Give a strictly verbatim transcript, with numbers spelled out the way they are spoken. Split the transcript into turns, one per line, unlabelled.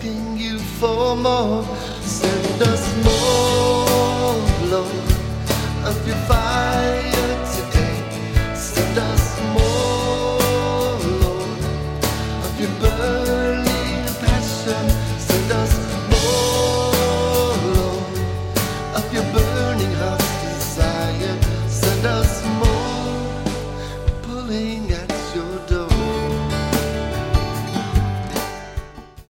asking you for more. Send us more, Lord, of your fire today. Send us more, Lord, of your burning passion. Send us more, Lord, of your burning heart's desire. Send us more.